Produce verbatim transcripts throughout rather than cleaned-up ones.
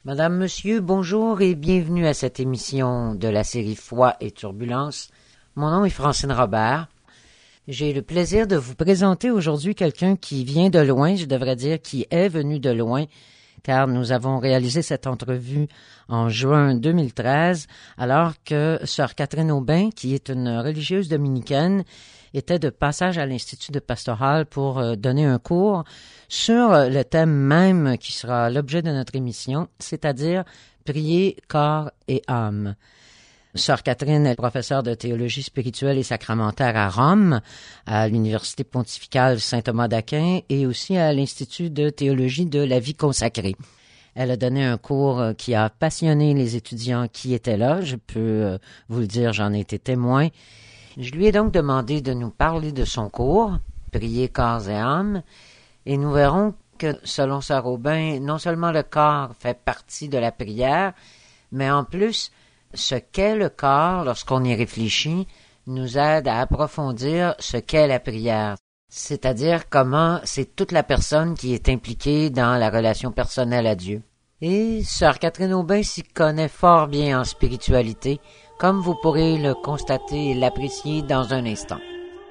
Madame, Monsieur, bonjour et bienvenue à cette émission de la série Foi et Turbulence. Mon nom est Francine Robert. J'ai le plaisir de vous présenter aujourd'hui quelqu'un qui vient de loin, je devrais dire qui est venu de loin, car nous avons réalisé cette entrevue en juin deux mille treize, alors que Sœur Catherine Aubin, qui est une religieuse dominicaine, était de passage à l'Institut de Pastoral pour euh, donner un cours sur le thème même qui sera l'objet de notre émission, c'est-à-dire prier corps et âme. Sœur Catherine est professeure de théologie spirituelle et sacramentaire à Rome, à l'Université pontificale Saint-Thomas d'Aquin et aussi à l'Institut de théologie de la vie consacrée. Elle a donné un cours qui a passionné les étudiants qui étaient là. Je peux vous le dire, j'en ai été témoin. Je lui ai donc demandé de nous parler de son cours, Prier corps et âme, et nous verrons que, selon Sœur Aubin, non seulement le corps fait partie de la prière, mais en plus, ce qu'est le corps, lorsqu'on y réfléchit, nous aide à approfondir ce qu'est la prière, c'est-à-dire comment c'est toute la personne qui est impliquée dans la relation personnelle à Dieu. Et Sœur Catherine Aubin s'y connaît fort bien en spiritualité, comme vous pourrez le constater et l'apprécier dans un instant.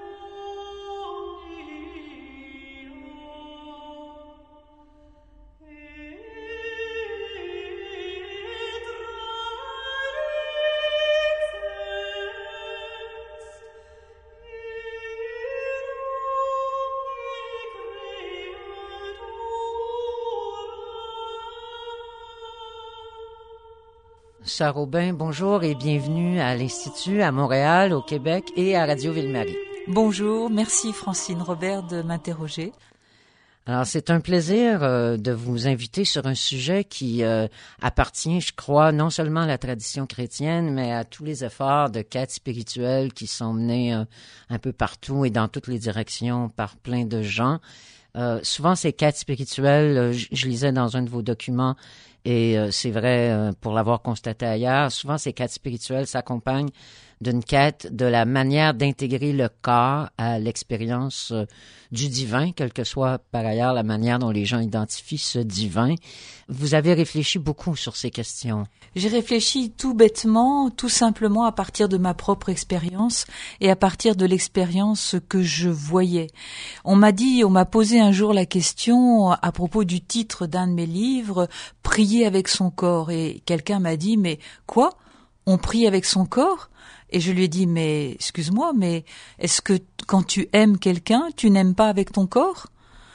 Sœur Aubin, bonjour et bienvenue à l'Institut, à Montréal, au Québec et à Radio Ville-Marie. Bonjour, merci Francine Robert de m'interroger. Alors, c'est un plaisir euh, de vous inviter sur un sujet qui euh, appartient, je crois, non seulement à la tradition chrétienne, mais à tous les efforts de quête spirituelle qui sont menés euh, un peu partout et dans toutes les directions par plein de gens. Euh, souvent, ces quêtes spirituelles, euh, je, je lisais dans un de vos documents, et euh, c'est vrai euh, pour l'avoir constaté ailleurs, souvent ces quêtes spirituelles s'accompagnent d'une quête de la manière d'intégrer le corps à l'expérience euh, du divin, quelle que soit par ailleurs la manière dont les gens identifient ce divin. Vous avez réfléchi beaucoup sur ces questions. J'ai réfléchi tout bêtement, tout simplement à partir de ma propre expérience et à partir de l'expérience que je voyais. On m'a dit, on m'a posé un jour la question à propos du titre d'un de mes livres, « Prier avec son corps ». Et quelqu'un m'a dit, mais quoi ? On prie avec son corps ? Et je lui ai dit, mais excuse-moi, mais est-ce que quand tu aimes quelqu'un, tu n'aimes pas avec ton corps ?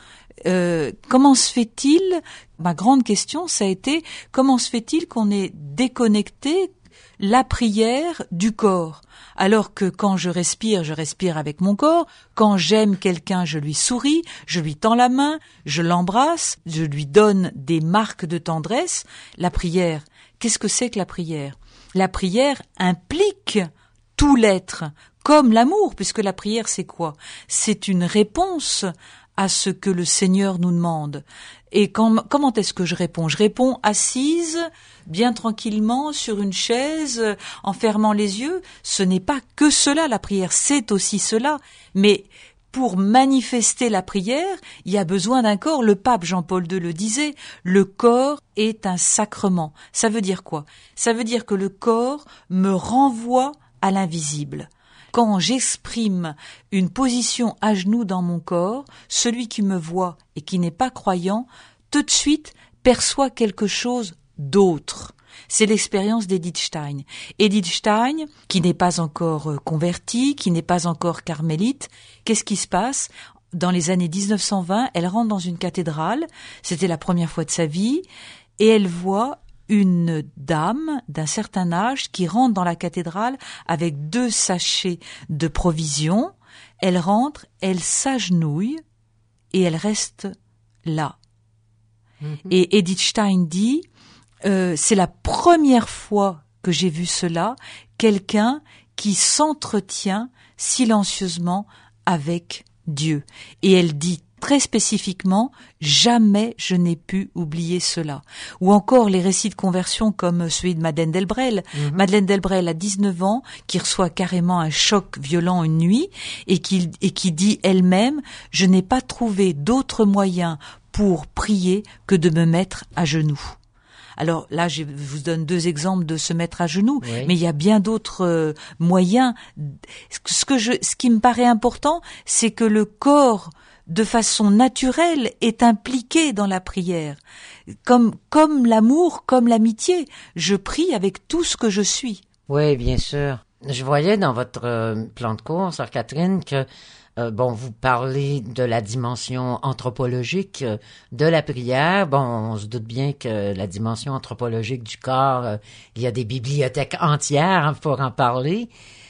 Euh, comment se fait-il, ma grande question, ça a été, comment se fait-il qu'on ait déconnecté la prière du corps ? Alors que quand je respire, je respire avec mon corps, quand j'aime quelqu'un, je lui souris, je lui tends la main, je l'embrasse, je lui donne des marques de tendresse. La prière, qu'est-ce que c'est que la prière ? La prière implique tout l'être, comme l'amour, puisque la prière, c'est quoi ? C'est une réponse à ce que le Seigneur nous demande. Et quand, comment est-ce que je réponds ? Je réponds assise, bien tranquillement, sur une chaise, en fermant les yeux. Ce n'est pas que cela, la prière, c'est aussi cela. Mais pour manifester la prière, il y a besoin d'un corps. Le pape Jean-Paul deux le disait, le corps est un sacrement. Ça veut dire quoi ? Ça veut dire que le corps me renvoie à l'invisible. Quand j'exprime une position à genoux dans mon corps, celui qui me voit et qui n'est pas croyant, tout de suite perçoit quelque chose d'autre. C'est l'expérience d'Edith Stein. Edith Stein, qui n'est pas encore convertie, qui n'est pas encore carmélite, qu'est-ce qui se passe ? Dans les années dix-neuf cent vingt, elle rentre dans une cathédrale, c'était la première fois de sa vie, et elle voit une dame d'un certain âge qui rentre dans la cathédrale avec deux sachets de provisions. Elle rentre, elle s'agenouille et elle reste là. Mm-hmm. Et Edith Stein dit, euh, c'est la première fois que j'ai vu cela, quelqu'un qui s'entretient silencieusement avec Dieu. Et elle dit très spécifiquement, jamais je n'ai pu oublier cela. Ou encore les récits de conversion comme celui de Madeleine Delbrel. Mm-hmm. Madeleine Delbrel a dix-neuf ans, qui reçoit carrément un choc violent une nuit et qui, et qui dit elle-même, je n'ai pas trouvé d'autre moyen pour prier que de me mettre à genoux. Alors là, je vous donne deux exemples de se mettre à genoux, Oui. mais il y a bien d'autres euh, moyens. Ce que je, ce qui me paraît important, c'est que le corps, de façon naturelle, est impliqué dans la prière. Comme, comme l'amour, comme l'amitié. Je prie avec tout ce que je suis. Oui, bien sûr. Je voyais dans votre euh, plan de cours, sœur Catherine, que Euh, bon, vous parlez de la dimension anthropologique euh, de la prière. Bon, on se doute bien que la dimension anthropologique du corps, euh, il y a des bibliothèques entières hein, pour en parler.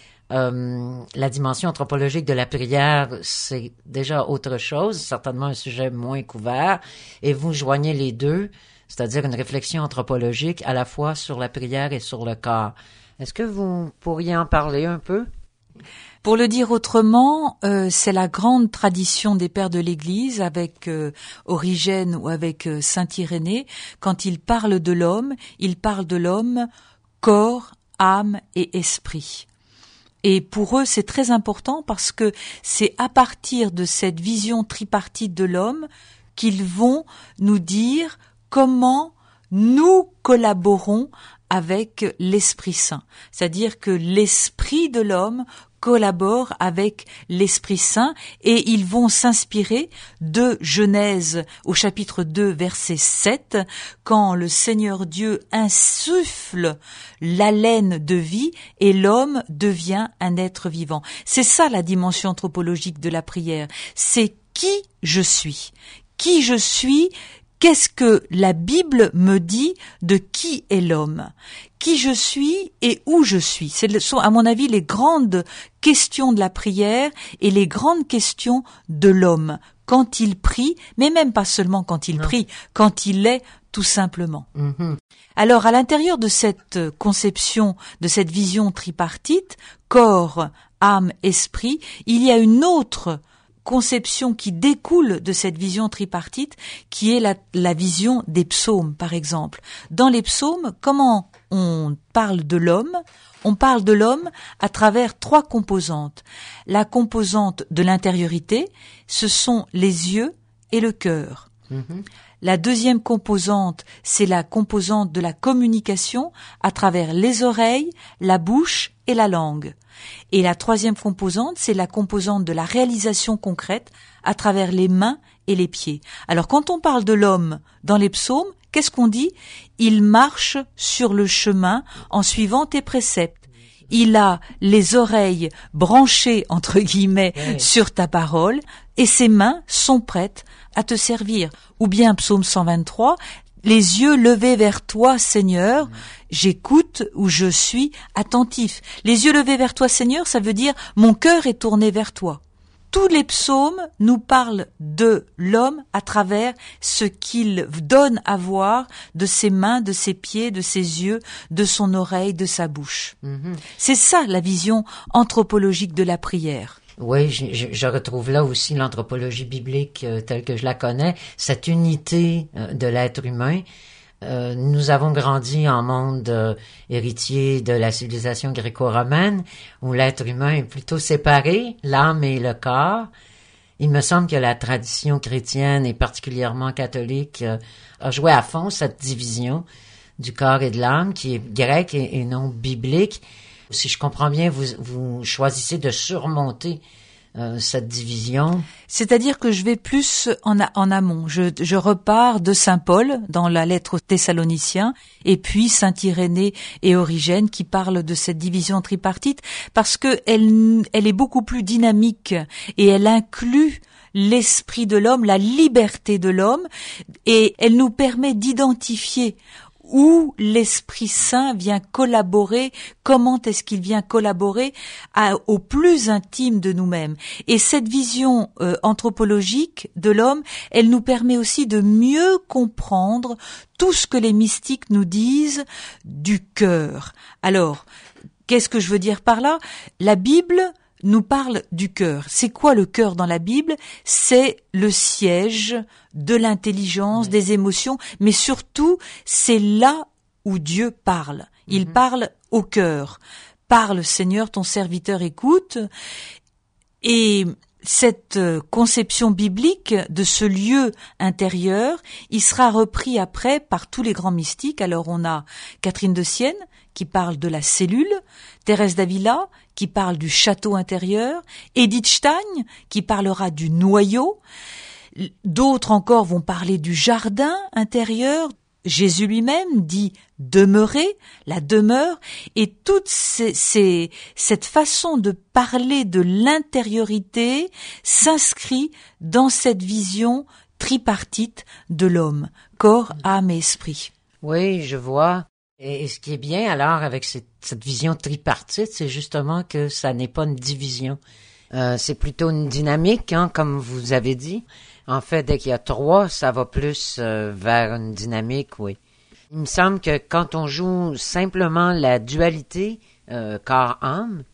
Euh, la dimension anthropologique de la prière, c'est déjà autre chose, certainement un sujet moins couvert. Et vous joignez les deux, c'est-à-dire une réflexion anthropologique à la fois sur la prière et sur le corps. Est-ce que vous pourriez en parler un peu? Pour le dire autrement, euh, c'est la grande tradition des pères de l'Église avec euh, Origène ou avec euh, Saint Irénée. Quand ils parlent de l'homme, ils parlent de l'homme corps, âme et esprit. Et pour eux, c'est très important parce que c'est à partir de cette vision tripartite de l'homme qu'ils vont nous dire comment nous collaborons avec l'Esprit Saint. C'est-à-dire que l'esprit de l'homme collabore avec l'Esprit Saint et ils vont s'inspirer de Genèse au chapitre deux verset sept quand le Seigneur Dieu insuffle l'haleine de vie et l'homme devient un être vivant. C'est ça la dimension anthropologique de la prière. C'est qui je suis. Qui je suis. Qu'est-ce que la Bible me dit de qui est l'homme? Qui je suis et où je suis? Ce sont, à mon avis, les grandes questions de la prière et les grandes questions de l'homme quand il prie, mais même pas seulement quand il non. prie, quand il est tout simplement. Mm-hmm. Alors, à l'intérieur de cette conception, de cette vision tripartite, corps, âme, esprit, il y a une autre conception qui découle de cette vision tripartite, qui est la, la vision des psaumes, par exemple. Dans les psaumes, comment on parle de l'homme? On parle de l'homme à travers trois composantes. La composante de l'intériorité, ce sont les yeux et le cœur. Mm-hmm. La deuxième composante, c'est la composante de la communication à travers les oreilles, la bouche et la langue. Et la troisième composante, c'est la composante de la réalisation concrète à travers les mains et les pieds. Alors quand on parle de l'homme dans les psaumes, qu'est-ce qu'on dit? Il marche sur le chemin en suivant tes préceptes. Il a les oreilles branchées, entre guillemets, oui. sur ta parole et ses mains sont prêtes à te servir. Ou bien psaume cent vingt-trois, les yeux levés vers toi, Seigneur, j'écoute ou je suis attentif. Les yeux levés vers toi, Seigneur, ça veut dire mon cœur est tourné vers toi. Tous les psaumes nous parlent de l'homme à travers ce qu'il donne à voir de ses mains, de ses pieds, de ses yeux, de son oreille, de sa bouche. Mm-hmm. C'est ça la vision anthropologique de la prière. Oui, je, je, je retrouve là aussi l'anthropologie biblique euh, telle que je la connais, cette unité euh, de l'être humain. Euh, nous avons grandi en monde euh, héritier de la civilisation gréco-romaine, où l'être humain est plutôt séparé, l'âme et le corps. Il me semble que la tradition chrétienne et particulièrement catholique euh, a joué à fond cette division du corps et de l'âme, qui est grecque et, et non biblique. Si je comprends bien, vous, vous choisissez de surmonter euh, cette division. C'est-à-dire que je vais plus en, a, en amont. Je, je repars de Saint Paul dans la lettre aux Thessaloniciens et puis Saint Irénée et Origène qui parlent de cette division tripartite parce que elle, elle est beaucoup plus dynamique et elle inclut l'esprit de l'homme, la liberté de l'homme et elle nous permet d'identifier où l'Esprit Saint vient collaborer, comment est-ce qu'il vient collaborer à, au plus intime de nous-mêmes. Et cette vision euh, anthropologique de l'homme, elle nous permet aussi de mieux comprendre tout ce que les mystiques nous disent du cœur. Alors, qu'est-ce que je veux dire par là? La Bible nous parle du cœur. C'est quoi le cœur dans la Bible? C'est le siège de l'intelligence, oui. des émotions, mais surtout, c'est là où Dieu parle. Il mm-hmm. parle au cœur. Parle, Seigneur, ton serviteur écoute. Et cette conception biblique de ce lieu intérieur, il sera repris après par tous les grands mystiques. Alors on a Catherine de Sienne qui parle de la cellule, Thérèse d'Avila qui parle du château intérieur, Edith Stein qui parlera du noyau, d'autres encore vont parler du jardin intérieur. Jésus lui-même dit demeurer, la demeure, et toute ces, ces, cette façon de parler de l'intériorité s'inscrit dans cette vision tripartite de l'homme, corps, âme et esprit. Oui, je vois. Et, et ce qui est bien alors avec cette, cette vision tripartite, c'est justement que ça n'est pas une division. Euh, c'est plutôt une dynamique, hein, comme vous avez dit. En fait, dès qu'il y a trois, ça va plus euh, vers une dynamique, oui. Il me semble que quand on joue simplement la dualité euh, corps-âme,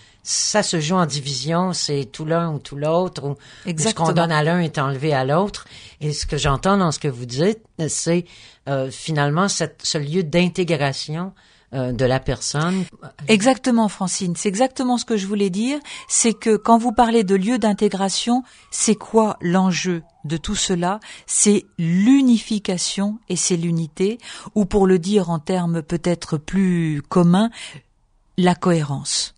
ça se joue en division, c'est tout l'un ou tout l'autre, ou, ou ce qu'on donne à l'un est enlevé à l'autre. Et ce que j'entends dans ce que vous dites, c'est euh, finalement cette, ce lieu d'intégration de la personne. Exactement, Francine. C'est exactement ce que je voulais dire. C'est que quand vous parlez de lieu d'intégration, c'est quoi l'enjeu de tout cela? C'est l'unification et c'est l'unité, ou pour le dire en termes peut-être plus communs, la cohérence.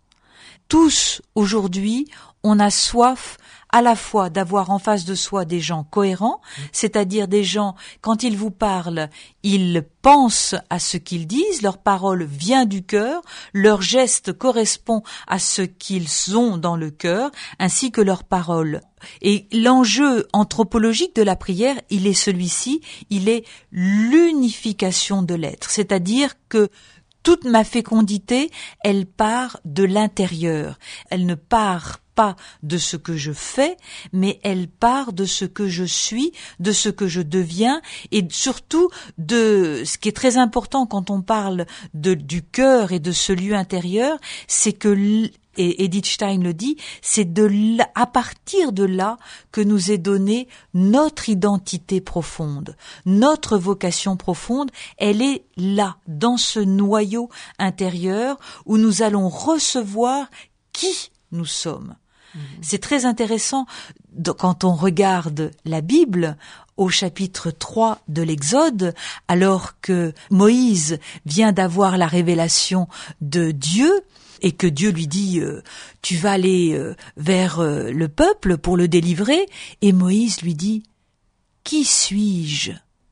Tous, aujourd'hui, on a soif à la fois d'avoir en face de soi des gens cohérents, c'est-à-dire des gens, quand ils vous parlent, ils pensent à ce qu'ils disent, leur parole vient du cœur, leur geste correspond à ce qu'ils ont dans le cœur, ainsi que leur parole. Et l'enjeu anthropologique de la prière, il est celui-ci, il est l'unification de l'être, c'est-à-dire que toute ma fécondité, elle part de l'intérieur. Elle ne part pas de ce que je fais, mais elle part de ce que je suis, de ce que je deviens, et surtout de ce qui est très important quand on parle de, du cœur et de ce lieu intérieur, c'est que, et Edith Stein le dit, c'est de là, à partir de là que nous est donnée notre identité profonde, notre vocation profonde, elle est là, dans ce noyau intérieur où nous allons recevoir qui nous sommes. Mmh. C'est très intéressant quand on regarde la Bible au chapitre trois de l'Exode, alors que Moïse vient d'avoir la révélation de Dieu, et que Dieu lui dit euh, « Tu vas aller euh, vers euh, le peuple pour le délivrer », et Moïse lui dit « Qui suis-je ?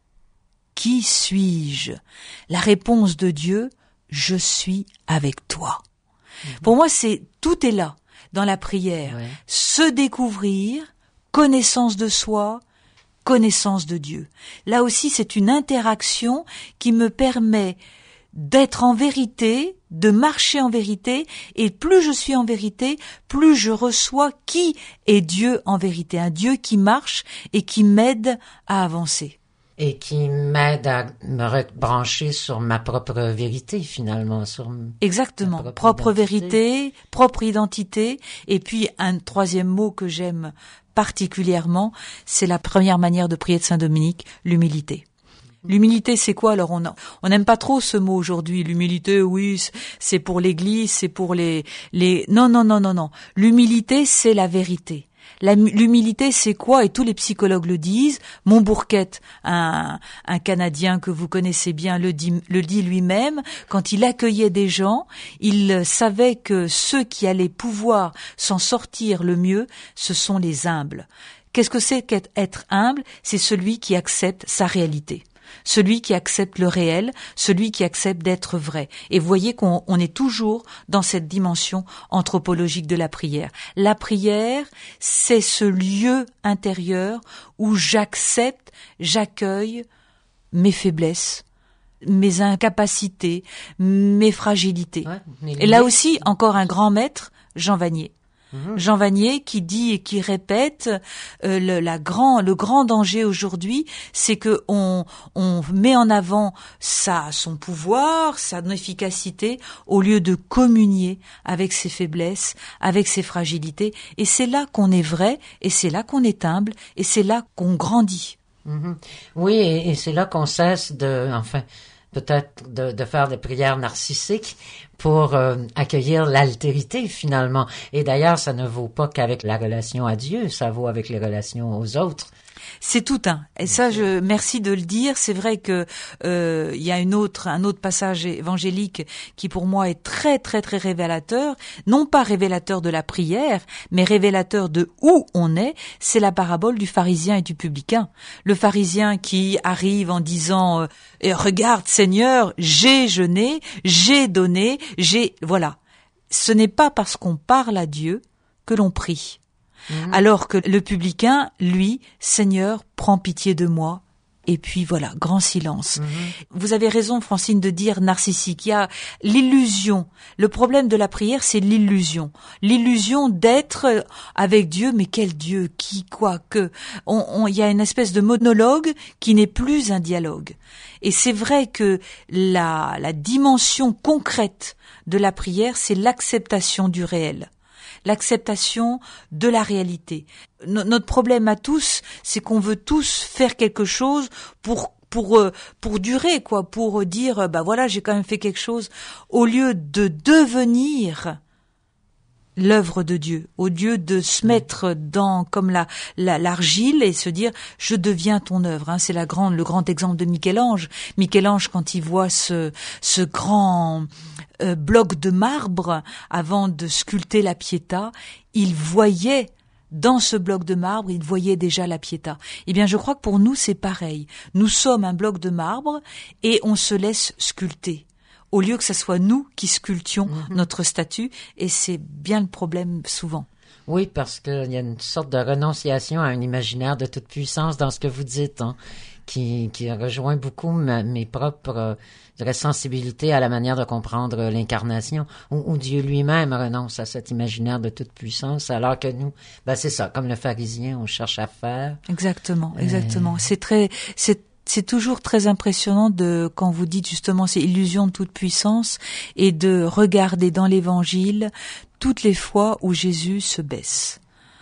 Qui suis-je » La réponse de Dieu « Je suis avec toi. Mmh. » Pour moi, c'est tout est là dans la prière. Ouais. Se découvrir, connaissance de soi, connaissance de Dieu. Là aussi, c'est une interaction qui me permet d'être en vérité, de marcher en vérité, et plus je suis en vérité, plus je reçois qui est Dieu en vérité, un Dieu qui marche et qui m'aide à avancer. Et qui m'aide à me rebrancher sur ma propre vérité, finalement. Sur Exactement, propre, propre vérité, propre identité, et puis un troisième mot que j'aime particulièrement, c'est la première manière de prier de Saint Dominique, l'humilité. L'humilité, c'est quoi? Alors, on on n'aime pas trop ce mot aujourd'hui. L'humilité, oui, c'est pour l'Église, c'est pour les les. Non, non, non, non, non. L'humilité, c'est la vérité. La, l'humilité, c'est quoi? Et tous les psychologues le disent. Montbourquette, un, un Canadien que vous connaissez bien, le dit, le dit lui-même. Quand il accueillait des gens, il savait que ceux qui allaient pouvoir s'en sortir le mieux, ce sont les humbles. Qu'est-ce que c'est qu'être humble? C'est celui qui accepte sa réalité. Celui qui accepte le réel, celui qui accepte d'être vrai. Et vous voyez qu'on on est toujours dans cette dimension anthropologique de la prière. La prière, c'est ce lieu intérieur où j'accepte, j'accueille mes faiblesses, mes incapacités, mes fragilités. Ouais, et là aussi, encore un grand maître, Jean Vanier. Jean Vanier qui dit et qui répète euh, le, la grand, le grand danger aujourd'hui, c'est que on, on met en avant sa, son pouvoir, sa efficacité, au lieu de communier avec ses faiblesses, avec ses fragilités. Et c'est là qu'on est vrai, et c'est là qu'on est humble, et c'est là qu'on grandit. Mm-hmm. Oui, et, et c'est là qu'on cesse de, enfin, peut-être de, de faire des prières narcissiques pour euh, accueillir l'altérité finalement. Et d'ailleurs, ça ne vaut pas qu'avec la relation à Dieu, ça vaut avec les relations aux autres. C'est tout un. Et ça, je merci de le dire. C'est vrai que euh, il y a une autre, un autre passage évangélique qui pour moi est très très très révélateur. Non pas révélateur de la prière, mais révélateur de où on est. C'est la parabole du pharisien et du publicain. Le pharisien qui arrive en disant euh, « Regarde Seigneur, j'ai jeûné, j'ai donné, j'ai... » Voilà. Ce n'est pas parce qu'on parle à Dieu que l'on prie. Mmh. Alors que le publicain, lui, Seigneur, prends pitié de moi. Et puis voilà, grand silence. Mmh. Vous avez raison, Francine, de dire narcissique. Il y a l'illusion. Le problème de la prière, c'est l'illusion. L'illusion d'être avec Dieu, mais quel Dieu, qui, quoi, que. On, on, il y a une espèce de monologue qui n'est plus un dialogue. Et c'est vrai que la, la dimension concrète de la prière, c'est l'acceptation du réel. L'acceptation de la réalité. No- notre problème à tous, c'est qu'on veut tous faire quelque chose pour pour euh, pour durer, quoi, pour dire bah voilà, j'ai quand même fait quelque chose, au lieu de devenir l'œuvre de Dieu, au lieu de se mettre dans comme la, la l'argile et se dire je deviens ton œuvre. Hein, c'est la grande le grand exemple de Michel-Ange. Michel-Ange, quand il voit ce ce grand euh, bloc de marbre avant de sculpter la Pietà, il voyait dans ce bloc de marbre, il voyait déjà la Pietà. Eh bien, je crois que pour nous c'est pareil. Nous sommes un bloc de marbre et on se laisse sculpter, au lieu que ce soit nous qui sculptions mmh. notre statue, et c'est bien le problème souvent. Oui, parce qu'il y a une sorte de renonciation à un imaginaire de toute puissance dans ce que vous dites, hein, qui, qui rejoint beaucoup ma, mes propres euh, je dirais, sensibilités à la manière de comprendre l'incarnation, où, où Dieu lui-même renonce à cet imaginaire de toute puissance, alors que nous, ben c'est ça, comme le pharisien, on cherche à faire. Exactement, exactement. Euh... C'est très... c'est C'est toujours très impressionnant de, quand vous dites justement ces illusions de toute puissance, et de regarder dans l'évangile toutes les fois où Jésus se baisse.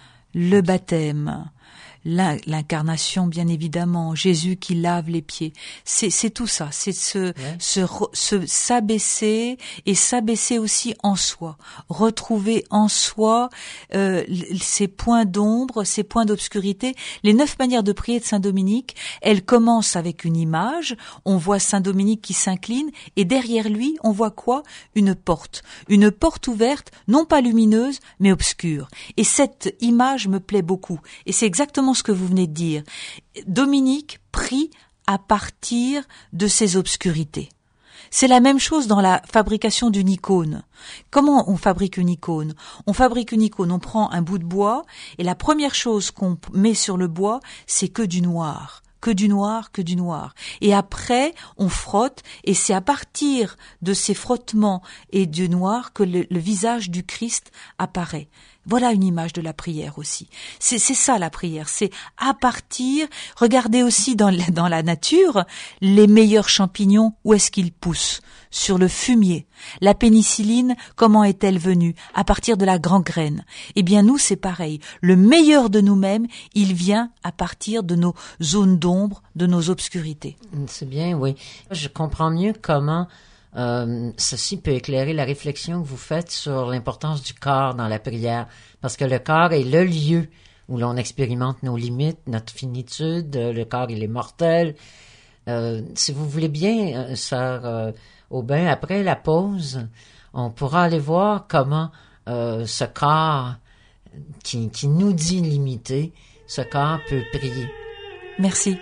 Le baptême, l'incarnation bien évidemment, Jésus qui lave les pieds, c'est c'est tout ça, c'est se ouais. se se s'abaisser et s'abaisser aussi en soi, retrouver en soi euh, ces points d'ombre, ces points d'obscurité. Les neuf manières de prier de Saint Dominique, elles commencent avec une image, on voit Saint Dominique qui s'incline et derrière lui, on voit quoi? Une porte, une porte ouverte, non pas lumineuse mais obscure. Et cette image me plaît beaucoup et c'est exactement ce que vous venez de dire. Dominique prie à partir de ses obscurités. C'est la même chose dans la fabrication d'une icône. Comment on fabrique une icône? On fabrique une icône, on prend un bout de bois et la première chose qu'on met sur le bois, c'est que du noir. Que du noir, que du noir. Et après, on frotte, et c'est à partir de ces frottements et du noir que le, le visage du Christ apparaît. Voilà une image de la prière aussi. C'est, c'est ça la prière, c'est à partir, regardez aussi dans la, dans la nature, les meilleurs champignons, où est-ce qu'ils poussent? Sur le fumier. La pénicilline, comment est-elle venue? À partir de la gangrène. Eh bien nous, c'est pareil. Le meilleur de nous-mêmes, il vient à partir de nos zones d'ombre, de nos obscurités. C'est bien, oui. Je comprends mieux comment Euh, ceci peut éclairer la réflexion que vous faites sur l'importance du corps dans la prière, parce que le corps est le lieu où l'on expérimente nos limites, notre finitude. Le corps, il est mortel. Euh, si vous voulez bien, euh, sœur euh, Aubin, après la pause, on pourra aller voir comment euh, ce corps qui, qui nous dit limité, ce corps peut prier. Merci.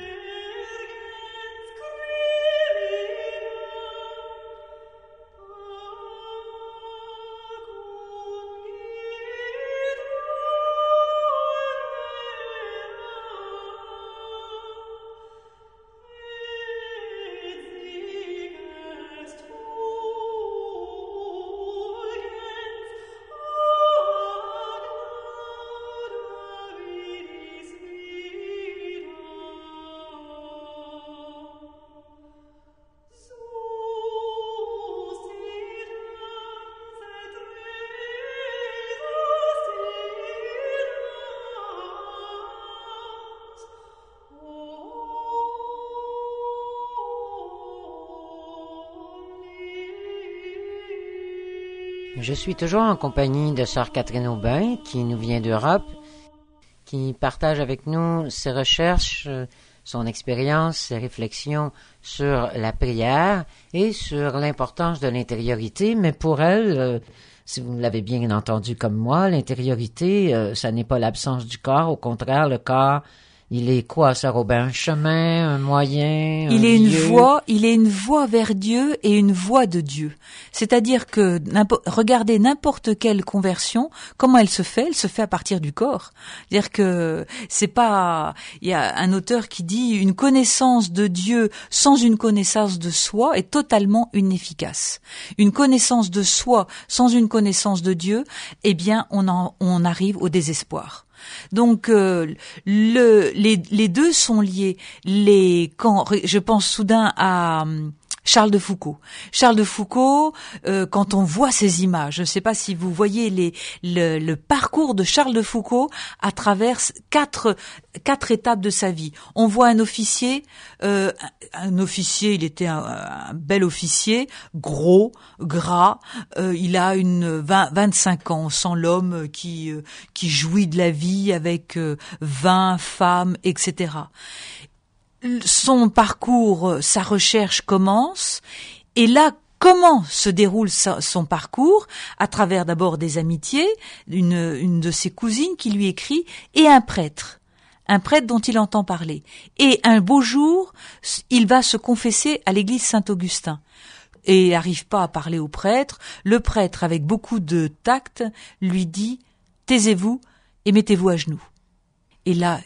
Je suis toujours en compagnie de Sœur Catherine Aubin, qui nous vient d'Europe, qui partage avec nous ses recherches, son expérience, ses réflexions sur la prière et sur l'importance de l'intériorité. Mais pour elle, euh, si vous l'avez bien entendu comme moi, l'intériorité, euh, ça n'est pas l'absence du corps. Au contraire, le corps, il est quoi, Sœur Aubin? Un chemin, un moyen, un Il est une lieu? voie, il est une voie vers Dieu et une voie de Dieu. C'est-à-dire que regardez n'importe quelle conversion, comment elle se fait? Elle se fait à partir du corps. C'est-à-dire que c'est pas, il y a un auteur qui dit une connaissance de Dieu sans une connaissance de soi est totalement inefficace. Une connaissance de soi sans une connaissance de Dieu, eh bien, on en, on arrive au désespoir. Donc euh, le, les, les deux sont liés. Les, quand je pense soudain à Charles de Foucault. Charles de Foucault, euh, quand on voit ces images, je ne sais pas si vous voyez les, le, le parcours de Charles de Foucault à travers quatre, quatre étapes de sa vie. On voit un officier, euh, un officier, il était un, un bel officier, gros, gras, euh, il a une vingt, vingt-cinq ans, on sent l'homme qui, euh, qui jouit de la vie avec euh, vin, femme, et cetera. Son parcours, sa recherche commence, et là, comment se déroule sa, son parcours? À travers d'abord des amitiés, une, une de ses cousines qui lui écrit, et un prêtre, un prêtre dont il entend parler. Et un beau jour, il va se confesser à l'église Saint-Augustin. Et n'arrive pas à parler au prêtre. Le prêtre, avec beaucoup de tact, lui dit « Taisez-vous et mettez-vous à genoux ». Et là,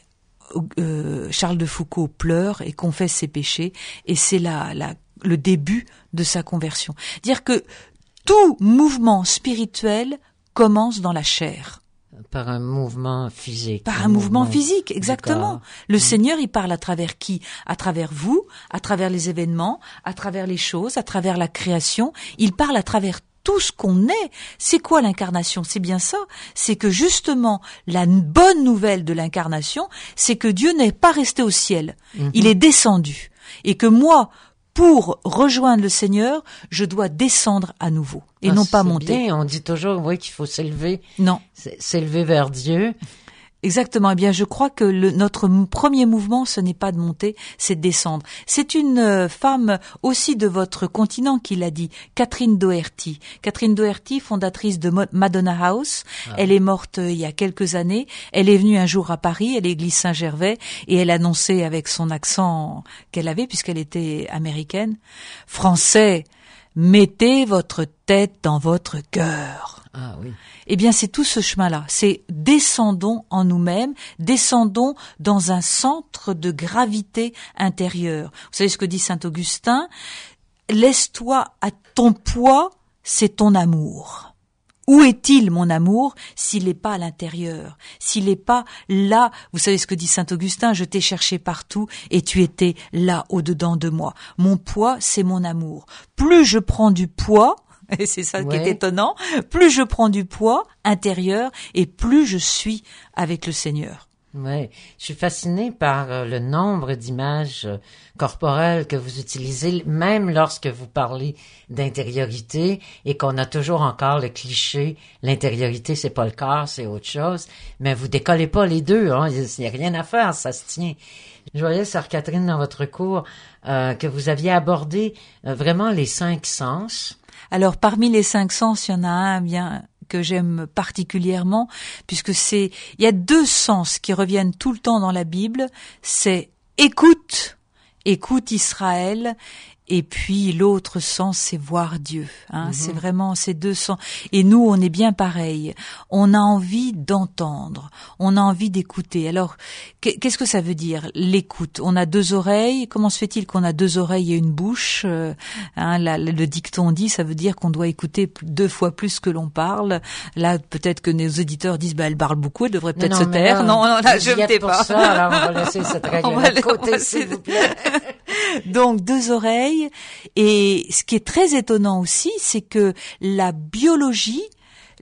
Euh, Charles de Foucault pleure et confesse ses péchés, et c'est là, là le début de sa conversion. Dire que tout mouvement spirituel commence dans la chair. Par un mouvement physique. Par un, un mouvement, mouvement physique, exactement. Le mmh. Seigneur, il parle à travers qui? À travers vous, à travers les événements, à travers les choses, à travers la création. Il parle à travers tout ce qu'on est. C'est quoi l'incarnation? C'est bien ça. C'est que justement, la bonne nouvelle de l'incarnation, c'est que Dieu n'est pas resté au ciel. Mm-hmm. Il est descendu. Et que moi, pour rejoindre le Seigneur, je dois descendre à nouveau et ah, non pas monter. Bien. On dit toujours, oui, qu'il faut s'élever. Non. S'élever vers Dieu. Exactement. Eh bien, je crois que le, notre premier mouvement, ce n'est pas de monter, c'est de descendre. C'est une euh, femme aussi de votre continent qui l'a dit, Catherine Doherty. Catherine Doherty, fondatrice de Madonna House. Ah. Elle est morte euh, il y a quelques années. Elle est venue un jour à Paris, à l'église Saint-Gervais, et elle annonçait avec son accent qu'elle avait, puisqu'elle était américaine, français, mettez votre tête dans votre cœur. Ah oui. Eh bien, c'est tout ce chemin-là. C'est descendons en nous-mêmes, descendons dans un centre de gravité intérieure. Vous savez ce que dit saint Augustin? Laisse-toi à ton poids, c'est ton amour. Où est-il, mon amour, s'il n'est pas à l'intérieur, s'il n'est pas là? Vous savez ce que dit saint Augustin? Je t'ai cherché partout et tu étais là, au-dedans de moi. Mon poids, c'est mon amour. Plus je prends du poids, et c'est ça ouais. qui est étonnant, plus je prends du poids intérieur et plus je suis avec le Seigneur. Oui, je suis fascinée par euh, le nombre d'images euh, corporelles que vous utilisez, même lorsque vous parlez d'intériorité et qu'on a toujours encore le cliché, l'intériorité c'est pas le corps, c'est autre chose, mais vous décollez pas les deux, hein, il n'y a rien à faire, ça se tient. Je voyais, Sœur Catherine, dans votre cours, euh, que vous aviez abordé euh, vraiment les cinq sens. Alors, parmi les cinq sens, il y en a un bien que j'aime particulièrement, puisque c'est, il y a deux sens qui reviennent tout le temps dans la Bible, c'est écoute, écoute Israël, et puis l'autre sens, c'est voir Dieu. Hein, mm-hmm. C'est vraiment ces deux sens. Et nous, on est bien pareil. On a envie d'entendre, on a envie d'écouter. Alors, qu'est-ce que ça veut dire, l'écoute? On a deux oreilles. Comment se fait-il qu'on a deux oreilles et une bouche? euh, hein, la, Le dicton dit, ça veut dire qu'on doit écouter deux fois plus que l'on parle. Là, peut-être que nos auditeurs disent, bah, elle parle beaucoup, elle devrait peut-être se taire. Là, non, non, là, je ne tais pas. Ça, alors on va laisser cette règle de côté, s'il vous plaît. Donc, deux oreilles. Et ce qui est très étonnant aussi, c'est que la biologie,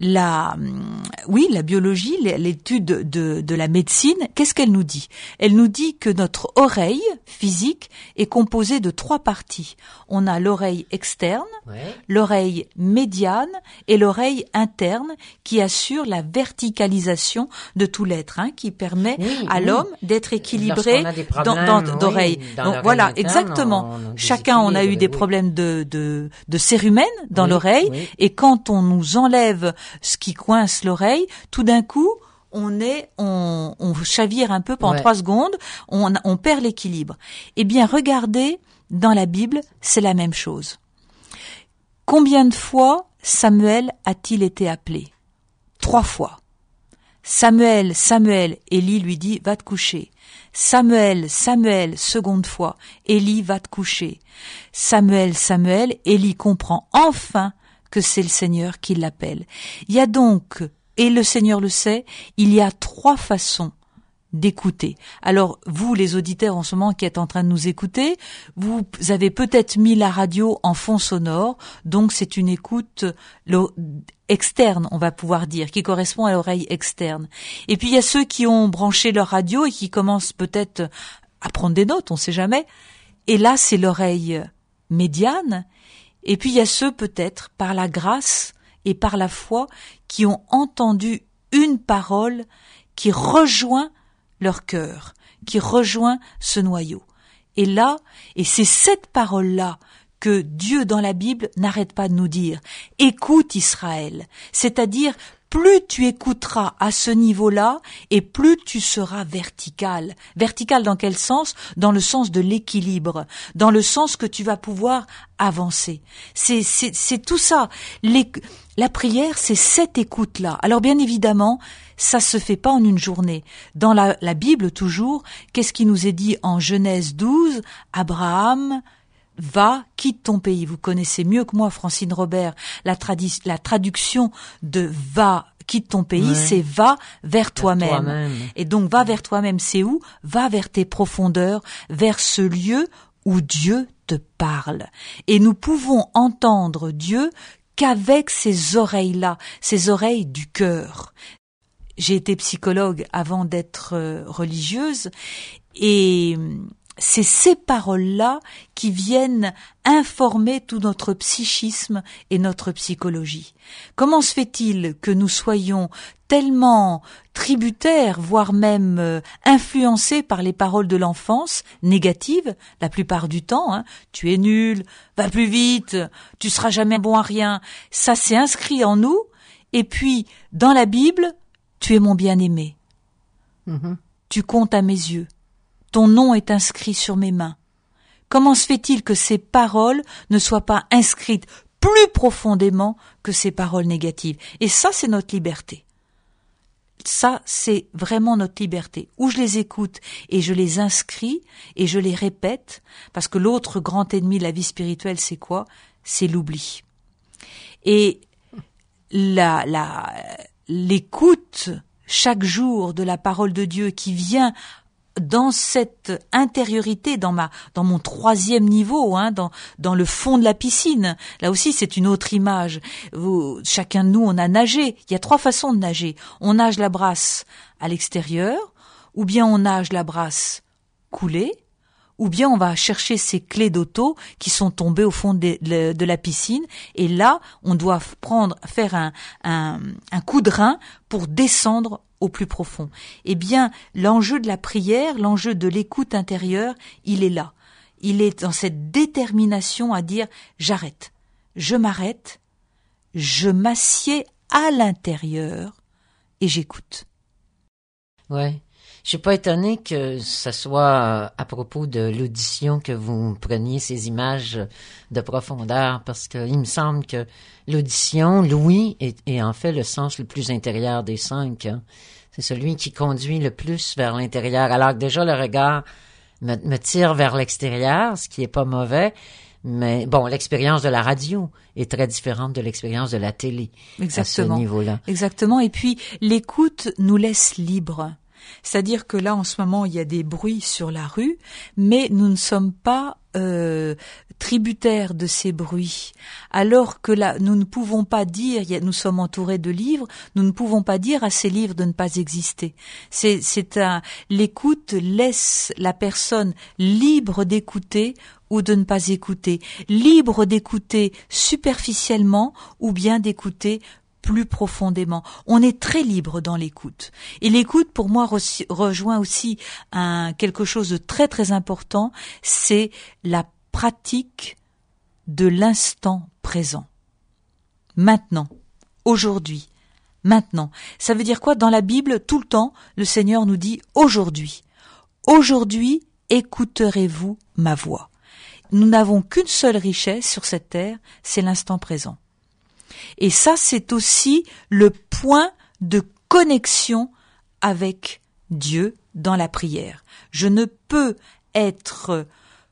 la, oui, la biologie, l'étude de, de la médecine, qu'est-ce qu'elle nous dit? Elle nous dit que notre oreille physique est composée de trois parties. On a l'oreille externe, ouais. l'oreille médiane et l'oreille interne qui assure la verticalisation de tout l'être, hein, qui permet oui, à oui. l'homme d'être équilibré problèmes, dans, dans, d'oreille. Oui, dans Donc voilà, interne, exactement. On, on Chacun, on a eu des oui. problèmes de, de, de cérumène dans oui, l'oreille oui. et quand on nous enlève ce qui coince l'oreille, tout d'un coup, on est, on, on chavire un peu pendant ouais. trois secondes, on, on perd l'équilibre. Eh bien, regardez, dans la Bible, c'est la même chose. Combien de fois Samuel a-t-il été appelé? Trois fois. Samuel, Samuel, Élie lui dit, va te coucher. Samuel, Samuel, seconde fois, Élie va te coucher. Samuel, Samuel, Élie comprend enfin que c'est le Seigneur qui l'appelle. Il y a donc, et le Seigneur le sait, il y a trois façons d'écouter. Alors, vous, les auditeurs en ce moment qui êtes en train de nous écouter, vous avez peut-être mis la radio en fond sonore, donc c'est une écoute externe, on va pouvoir dire, qui correspond à l'oreille externe. Et puis, il y a ceux qui ont branché leur radio et qui commencent peut-être à prendre des notes, on ne sait jamais. Et là, c'est l'oreille médiane. Et puis, il y a ceux, peut-être, par la grâce et par la foi, qui ont entendu une parole qui rejoint leur cœur, qui rejoint ce noyau. Et là, et c'est cette parole-là que Dieu dans la Bible n'arrête pas de nous dire. Écoute Israël, c'est-à-dire plus tu écouteras à ce niveau-là et plus tu seras vertical. Vertical dans quel sens? Dans le sens de l'équilibre, dans le sens que tu vas pouvoir avancer. C'est, c'est, c'est tout ça. Les, la prière, c'est cette écoute-là. Alors bien évidemment, ça se fait pas en une journée. Dans la, la Bible toujours, qu'est-ce qui nous est dit en Genèse douze? Abraham, va, quitte ton pays. Vous connaissez mieux que moi, Francine Robert, la, tradi- la traduction de va, quitte ton pays, ouais. c'est va vers, vers toi-même. toi-même. Et donc, va vers toi-même, c'est où? Va vers tes profondeurs, vers ce lieu où Dieu te parle. Et nous pouvons entendre Dieu qu'avec ces oreilles-là, ces oreilles du cœur. J'ai été psychologue avant d'être euh, religieuse et c'est ces paroles-là qui viennent informer tout notre psychisme et notre psychologie. Comment se fait-il que nous soyons tellement tributaires, voire même euh, influencés par les paroles de l'enfance, négatives, la plupart du temps, hein, tu es nul, va plus vite, tu seras jamais bon à rien, ça s'est inscrit en nous, et puis, dans la Bible, tu es mon bien-aimé, mm-hmm. tu comptes à mes yeux. Ton nom est inscrit sur mes mains. Comment se fait-il que ces paroles ne soient pas inscrites plus profondément que ces paroles négatives? Et ça, c'est notre liberté. Ça, c'est vraiment notre liberté. Où je les écoute et je les inscris et je les répète, parce que l'autre grand ennemi de la vie spirituelle, c'est quoi? C'est l'oubli. Et la, la, l'écoute chaque jour de la parole de Dieu qui vient dans cette intériorité, dans ma, dans mon troisième niveau, hein, dans, dans le fond de la piscine. Là aussi, c'est une autre image. Vous, chacun de nous, on a nagé. Il y a trois façons de nager. On nage la brasse à l'extérieur, ou bien on nage la brasse coulée, ou bien on va chercher ces clés d'auto qui sont tombées au fond de, de, de la piscine. Et là, on doit prendre, faire un, un, un coup de rein pour descendre au plus profond. Eh bien, l'enjeu de la prière, l'enjeu de l'écoute intérieure, il est là. Il est dans cette détermination à dire « j'arrête, je m'arrête, je m'assieds à l'intérieur et j'écoute ». Ouais. Je suis pas étonnée que ce soit à propos de l'audition que vous preniez ces images de profondeur, parce que il me semble que l'audition, l'ouïe, est, est en fait le sens le plus intérieur des cinq. Hein. C'est celui qui conduit le plus vers l'intérieur. Alors que déjà le regard me, me tire vers l'extérieur, ce qui est pas mauvais. Mais bon, l'expérience de la radio est très différente de l'expérience de la télé. Exactement. À ce niveau-là. Exactement. Et puis l'écoute nous laisse libres. C'est-à-dire que là, en ce moment, il y a des bruits sur la rue, mais nous ne sommes pas euh, tributaires de ces bruits. Alors que là, nous ne pouvons pas dire, nous sommes entourés de livres, nous ne pouvons pas dire à ces livres de ne pas exister. C'est, c'est un, l'écoute laisse la personne libre d'écouter ou de ne pas écouter, libre d'écouter superficiellement ou bien d'écouter plus profondément. On est très libre dans l'écoute. Et l'écoute, pour moi, re- rejoint aussi un, quelque chose de très très important, c'est la pratique de l'instant présent. Maintenant, aujourd'hui, maintenant. Ça veut dire quoi? Dans la Bible, tout le temps, le Seigneur nous dit aujourd'hui. Aujourd'hui, écouterez-vous ma voix. Nous n'avons qu'une seule richesse sur cette terre, c'est l'instant présent. Et ça, c'est aussi le point de connexion avec Dieu dans la prière. Je ne peux être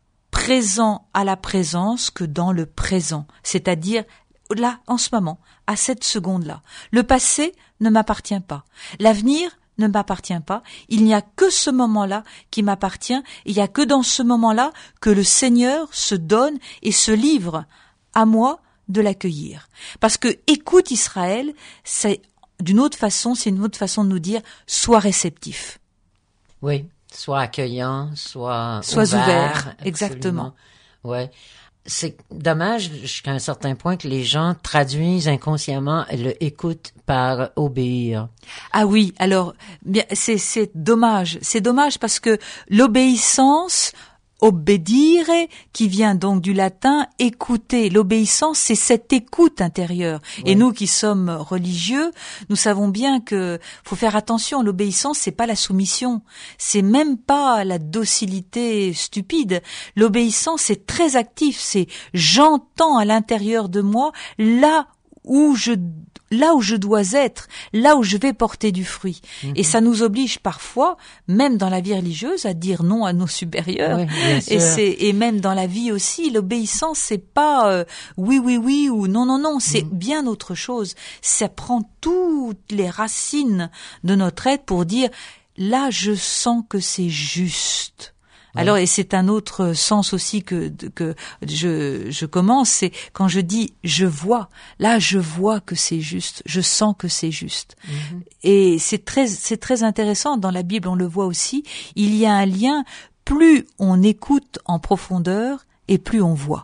présent à la présence que dans le présent, c'est-à-dire là, en ce moment, à cette seconde-là. Le passé ne m'appartient pas. L'avenir ne m'appartient pas. Il n'y a que ce moment-là qui m'appartient. Il n'y a que dans ce moment-là que le Seigneur se donne et se livre à moi de l'accueillir. Parce que écoute Israël, c'est d'une autre façon, c'est une autre façon de nous dire sois réceptif. Oui, soit accueillant, soit sois ouvert. ouvert exactement. Ouais. C'est dommage jusqu'à un certain point que les gens traduisent inconsciemment le écoute par obéir. Ah oui, alors bien c'est c'est dommage, c'est dommage parce que l'obéissance obédire, qui vient donc du latin écouter. L'obéissance, c'est cette écoute intérieure. Ouais. Et nous qui sommes religieux, nous savons bien que faut faire attention. L'obéissance, c'est pas la soumission. C'est même pas la docilité stupide. L'obéissance, c'est très actif. C'est j'entends à l'intérieur de moi là où je là où je dois être, là où je vais porter du fruit. Mmh. Et ça nous oblige parfois, même dans la vie religieuse, à dire non à nos supérieurs. Oui, bien sûr. Et c'est et même dans la vie aussi, l'obéissance, c'est pas euh, oui oui oui ou non non non, c'est mmh. bien autre chose. Ça prend toutes les racines de notre être pour dire là je sens que c'est juste. Alors, et c'est un autre sens aussi que que je je commence, c'est quand je dis je vois, là je vois que c'est juste, je sens que c'est juste. Mm-hmm. Et c'est très c'est très intéressant, dans la Bible on le voit aussi, il y a un lien, plus on écoute en profondeur et plus on voit.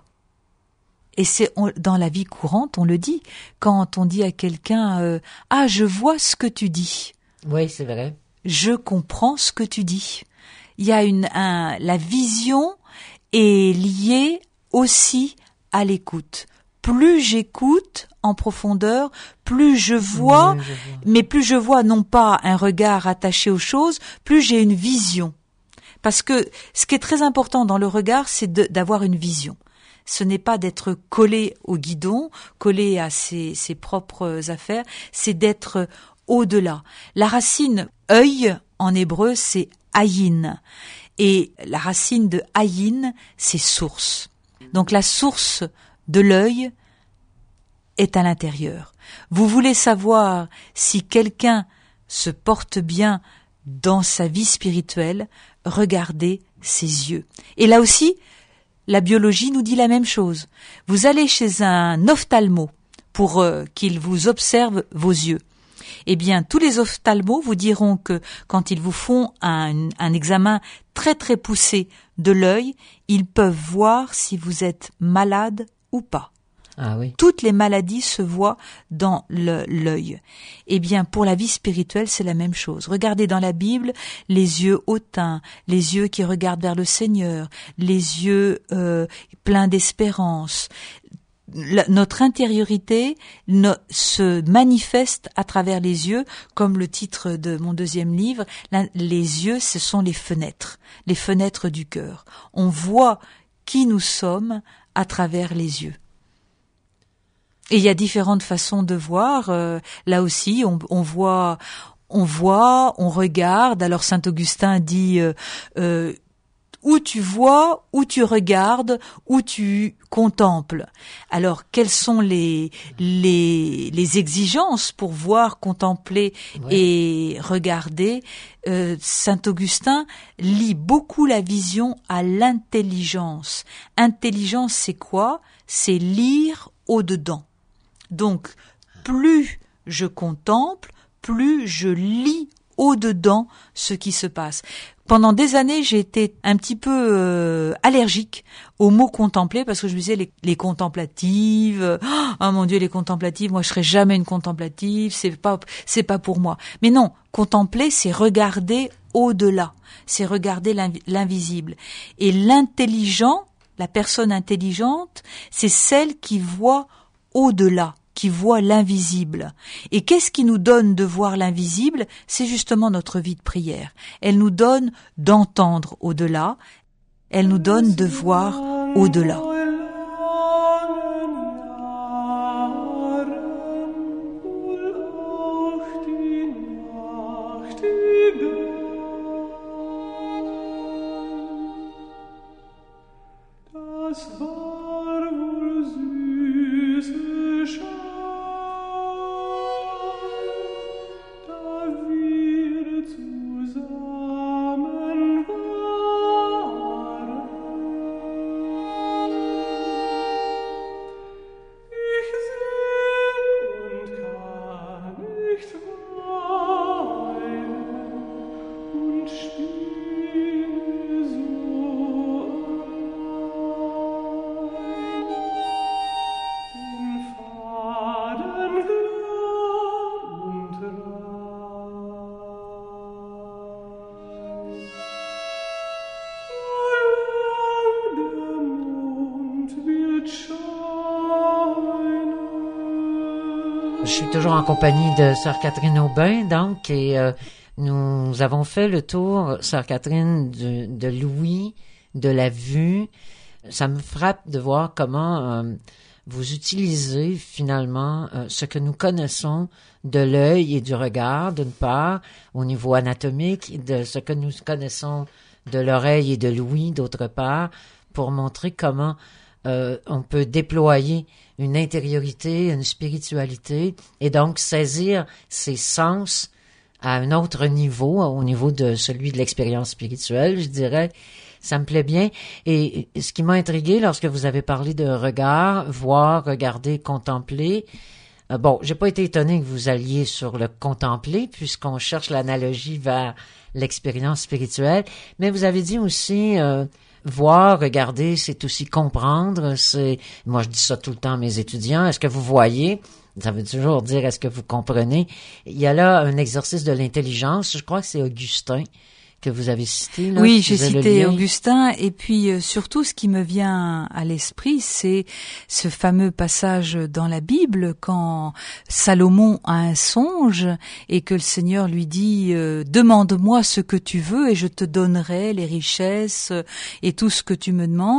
Et c'est on, dans la vie courante, on le dit, quand on dit à quelqu'un euh, ah je vois ce que tu dis. Oui, c'est vrai. Je comprends ce que tu dis. Il y a une, un, la vision est liée aussi à l'écoute. Plus j'écoute en profondeur, plus je vois, oui, je vois, mais plus je vois non pas un regard attaché aux choses, plus j'ai une vision. Parce que ce qui est très important dans le regard, c'est de, d'avoir une vision. Ce n'est pas d'être collé au guidon, collé à ses, ses propres affaires, c'est d'être au-delà. La racine œil en hébreu, c'est ayin. Et la racine de ayin, c'est source. Donc la source de l'œil est à l'intérieur. Vous voulez savoir si quelqu'un se porte bien dans sa vie spirituelle, regardez ses yeux. Et là aussi, la biologie nous dit la même chose. Vous allez chez un ophtalmo pour euh, qu'il vous observe vos yeux. Eh bien, tous les ophtalmos vous diront que quand ils vous font un, un examen très très poussé de l'œil, ils peuvent voir si vous êtes malade ou pas. Ah oui. Toutes les maladies se voient dans le, l'œil. Eh bien, pour la vie spirituelle, c'est la même chose. Regardez dans la Bible, les yeux hautains, les yeux qui regardent vers le Seigneur, les yeux euh, pleins d'espérance. La, notre intériorité no, se manifeste à travers les yeux, comme le titre de mon deuxième livre, la, les yeux, ce sont les fenêtres, les fenêtres du cœur. On voit qui nous sommes à travers les yeux. Et il y a différentes façons de voir. Euh, là aussi, on, on voit, on voit, on regarde. Alors Saint Augustin dit euh, euh, où tu vois, où tu regardes, où tu contemples. Alors, quelles sont les les les exigences pour voir, contempler Oui. et regarder? Euh, Saint Augustin lie beaucoup la vision à l'intelligence. Intelligence, c'est quoi? C'est lire au-dedans. Donc, plus je contemple, plus je lis au-dedans ce qui se passe. Pendant des années, j'ai été un petit peu euh, allergique au mot contempler parce que je me disais les, les contemplatives, oh mon Dieu, les contemplatives, moi je serai jamais une contemplative, c'est pas c'est pas pour moi. Mais non, contempler, c'est regarder au-delà, c'est regarder l'invi- l'invisible. Et l'intelligent, la personne intelligente, c'est celle qui voit au-delà, qui voit l'invisible. Et qu'est-ce qui nous donne de voir l'invisible? C'est justement notre vie de prière. Elle nous donne d'entendre au-delà, elle nous donne de voir au-delà. Je suis toujours en compagnie de Sœur Catherine Aubin, donc, et euh, nous avons fait le tour, Sœur Catherine, de, de l'ouïe, de la vue. Ça me frappe de voir comment euh, vous utilisez finalement euh, ce que nous connaissons de l'œil et du regard, d'une part, au niveau anatomique, de ce que nous connaissons de l'oreille et de l'ouïe, d'autre part, pour montrer comment euh, on peut déployer une intériorité, une spiritualité, et donc saisir ses sens à un autre niveau, au niveau de celui de l'expérience spirituelle, je dirais. Ça me plaît bien. Et ce qui m'a intrigué lorsque vous avez parlé de regard, voir, regarder, contempler, euh, bon, j'ai pas été étonné que vous alliez sur le contempler, puisqu'on cherche l'analogie vers l'expérience spirituelle, mais vous avez dit aussi... Euh, voir, regarder, c'est aussi comprendre. C'est, moi, je dis ça tout le temps à mes étudiants. Est-ce que vous voyez? Ça veut toujours dire est-ce que vous comprenez? Il y a là un exercice de l'intelligence. Je crois que c'est Augustin que vous avez cité. Là, oui, j'ai cité Augustin. Et puis, euh, surtout, ce qui me vient à l'esprit, c'est ce fameux passage dans la Bible quand Salomon a un songe et que le Seigneur lui dit euh, « Demande-moi ce que tu veux et je te donnerai les richesses et tout ce que tu me demandes. »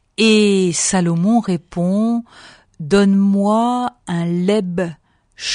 Et Salomon répond « Donne-moi un leb shoméa »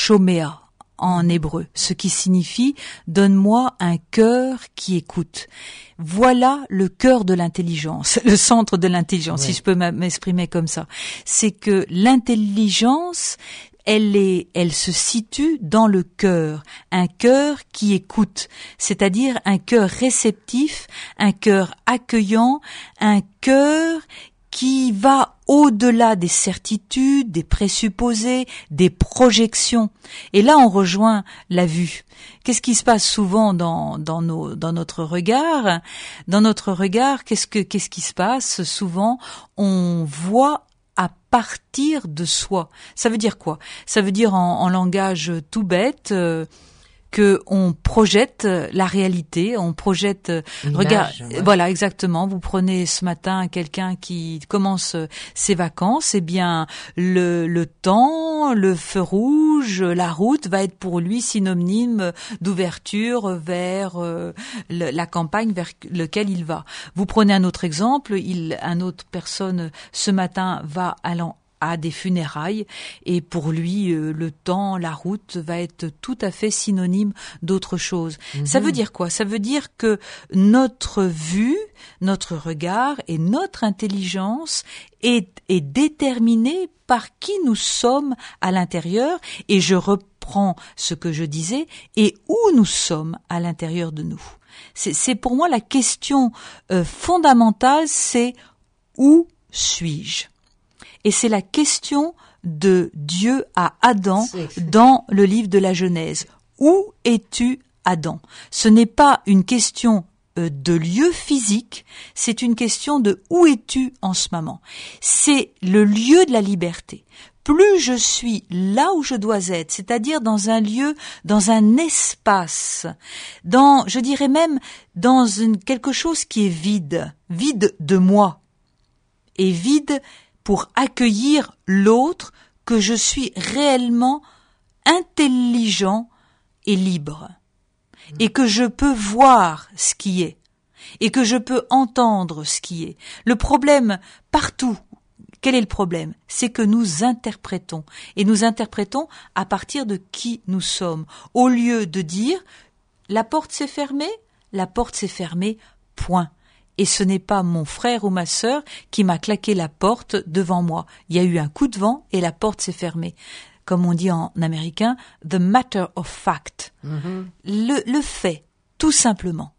en hébreu, ce qui signifie « donne-moi un cœur qui écoute ». Voilà le cœur de l'intelligence, le centre de l'intelligence, oui. Si je peux m'exprimer comme ça. C'est que l'intelligence, elle est, elle se situe dans le cœur, un cœur qui écoute, c'est-à-dire un cœur réceptif, un cœur accueillant, un cœur qui va au-delà des certitudes, des présupposés, des projections. Et là, on rejoint la vue. Qu'est-ce qui se passe souvent dans, dans, nos, dans notre regard? Dans notre regard, qu'est-ce que, qu'est-ce qui se passe? Souvent, on voit à partir de soi. Ça veut dire quoi? Ça veut dire en, en langage tout bête... Euh, que on projette la réalité, on projette regarde ouais. Voilà exactement, vous prenez ce matin quelqu'un qui commence ses vacances, eh bien le le temps, le feu rouge, la route va être pour lui synonyme d'ouverture vers euh, le, la campagne vers lequel il va. Vous prenez un autre exemple, il un autre personne ce matin va allant à des funérailles et pour lui euh, le temps, la route va être tout à fait synonyme d'autre chose. Mm-hmm. Ça veut dire quoi? Ça veut dire que notre vue, notre regard et notre intelligence est, est déterminée par qui nous sommes à l'intérieur, et je reprends ce que je disais, et où nous sommes à l'intérieur de nous. C'est, c'est pour moi la question euh, fondamentale, c'est où suis-je? Et c'est la question de Dieu à Adam dans le livre de la Genèse. Où es-tu, Adam? Ce n'est pas une question euh, de lieu physique, c'est une question de où es-tu en ce moment. C'est le lieu de la liberté. Plus je suis là où je dois être, c'est-à-dire dans un lieu, dans un espace, dans, je dirais même, dans une, quelque chose qui est vide, vide de moi, et vide pour accueillir l'autre, que je suis réellement intelligent et libre, et que je peux voir ce qui est, et que je peux entendre ce qui est. Le problème, partout, quel est le problème? C'est que nous interprétons, et nous interprétons à partir de qui nous sommes, au lieu de dire « la porte s'est fermée, la porte s'est fermée, point ». Et ce n'est pas mon frère ou ma sœur qui m'a claqué la porte devant moi. Il y a eu un coup de vent et la porte s'est fermée. Comme on dit en américain, the matter of fact. Mm-hmm. Le, le fait, tout simplement.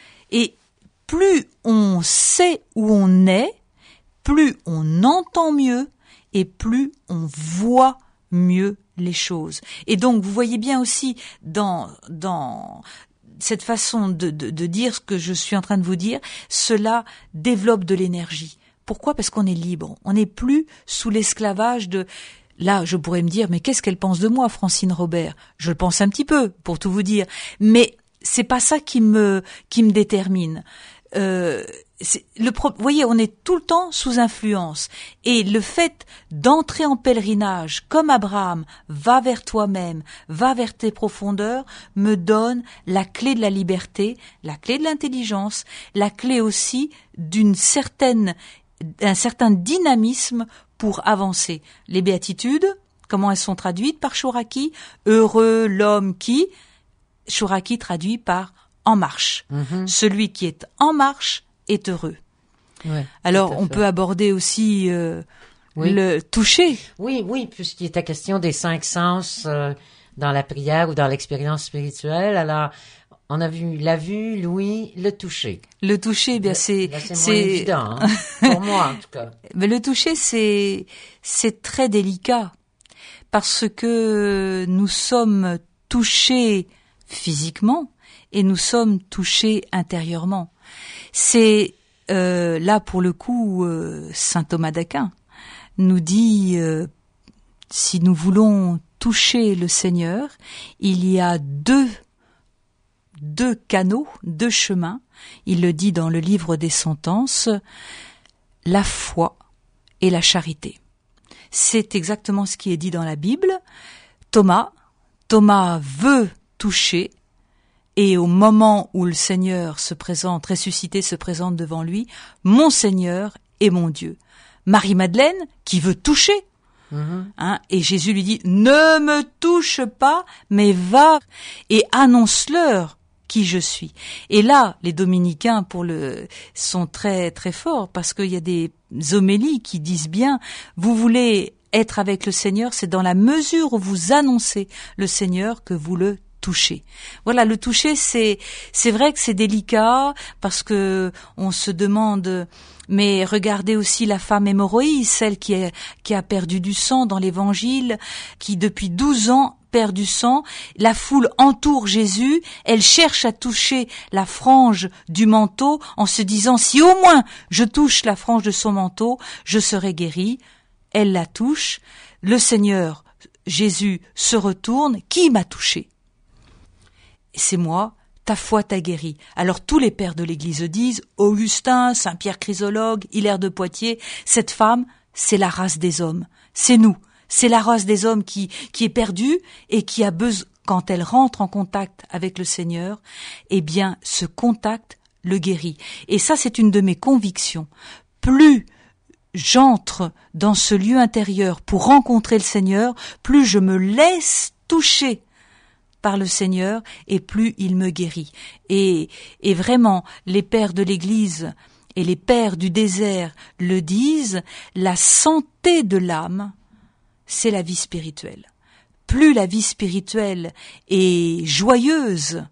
Et plus on sait où on est, plus on entend mieux et plus on voit mieux les choses. Et donc, vous voyez bien aussi dans, dans, cette façon de, de, de dire ce que je suis en train de vous dire, cela développe de l'énergie. Pourquoi? Parce qu'on est libre. On n'est plus sous l'esclavage de... Là, je pourrais me dire, mais qu'est-ce qu'elle pense de moi, Francine Robert? Je le pense un petit peu, pour tout vous dire. Mais c'est pas ça qui me, qui me détermine. Euh, c'est le pro... Vous voyez, on est tout le temps sous influence. Et le fait d'entrer en pèlerinage, comme Abraham, va vers toi-même, va vers tes profondeurs, me donne la clé de la liberté, la clé de l'intelligence, la clé aussi d'une certaine, d'un certain dynamisme pour avancer. Les béatitudes, comment elles sont traduites par Chouraki? Heureux l'homme qui, Chouraki traduit par en marche. Mm-hmm. Celui qui est en marche est heureux. Ouais, alors, on peut aborder aussi euh, oui. le toucher. Oui, oui, puisqu'il était question des cinq sens euh, dans la prière ou dans l'expérience spirituelle. Alors, on a vu la vue, l'ouïe, le toucher. Le toucher, bien, le, c'est... Là, c'est, c'est moins évident, hein, pour moi, en tout cas. Mais le toucher, c'est, c'est très délicat, parce que nous sommes touchés physiquement et nous sommes touchés intérieurement. C'est euh, là, pour le coup, euh, saint Thomas d'Aquin nous dit, euh, si nous voulons toucher le Seigneur, il y a deux deux canaux, deux chemins. Il le dit dans le livre des sentences, la foi et la charité. C'est exactement ce qui est dit dans la Bible. Thomas, Thomas veut toucher, et au moment où le Seigneur se présente, ressuscité se présente devant lui, mon Seigneur et mon Dieu. Marie-Madeleine, qui veut toucher, mmh. hein, et Jésus lui dit, ne me touche pas, mais va et annonce-leur qui je suis. Et là, les dominicains pour le sont très très forts, parce qu'il y a des homélies qui disent bien, vous voulez être avec le Seigneur, c'est dans la mesure où vous annoncez le Seigneur que vous le touchez. Voilà, le toucher, c'est c'est vrai que c'est délicat, parce que on se demande, mais regardez aussi la femme hémorroïde, celle qui est qui a perdu du sang dans l'Évangile, qui depuis douze ans perd du sang, la foule entoure Jésus, elle cherche à toucher la frange du manteau en se disant, si au moins je touche la frange de son manteau, je serai guérie. Elle la touche, le Seigneur Jésus se retourne, qui m'a touché? C'est moi, ta foi t'a guéri. Alors tous les pères de l'Église disent, Augustin, Saint-Pierre Chrysologue, Hilaire de Poitiers, cette femme, c'est la race des hommes, c'est nous. C'est la race des hommes qui, qui est perdue et qui a besoin, quand elle rentre en contact avec le Seigneur, eh bien, ce contact le guérit. Et ça, c'est une de mes convictions. Plus j'entre dans ce lieu intérieur pour rencontrer le Seigneur, plus je me laisse toucher par le Seigneur et plus il me guérit. Et, et vraiment, les pères de l'Église et les pères du désert le disent, la santé de l'âme, c'est la vie spirituelle. Plus la vie spirituelle est joyeuse,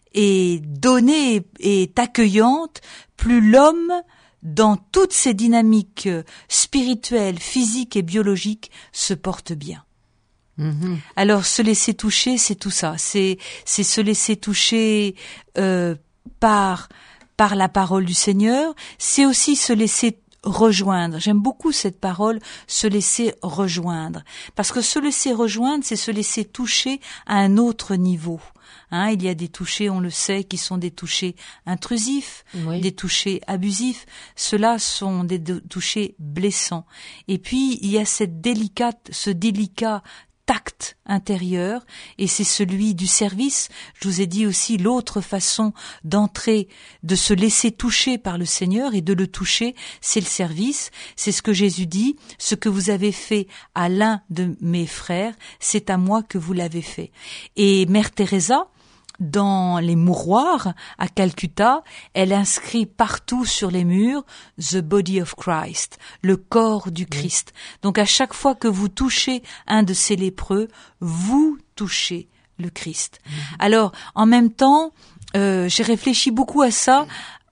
est donnée, est accueillante, plus l'homme, dans toutes ses dynamiques spirituelles, physiques et biologiques, se porte bien. Mm-hmm. Alors, se laisser toucher, c'est tout ça. C'est, c'est se laisser toucher euh, par par la parole du Seigneur. C'est aussi se laisser rejoindre. J'aime beaucoup cette parole, se laisser rejoindre. Parce que se laisser rejoindre, c'est se laisser toucher à un autre niveau. Hein, il y a des touchés, on le sait, qui sont des touchés intrusifs, oui. Des touchés abusifs. Ceux-là sont des touchés blessants. Et puis, il y a cette délicate, ce délicat tact intérieur, et c'est celui du service. Je vous ai dit aussi l'autre façon d'entrer, de se laisser toucher par le Seigneur et de le toucher, c'est le service. C'est ce que Jésus dit, ce que vous avez fait à l'un de mes frères, c'est à moi que vous l'avez fait. Et Mère Teresa, dans les mouroirs à Calcutta, elle inscrit partout sur les murs « The body of Christ », le corps du Christ. Oui. Donc à chaque fois que vous touchez un de ces lépreux, vous touchez le Christ. Mmh. Alors, en même temps, euh, j'ai réfléchi beaucoup à ça.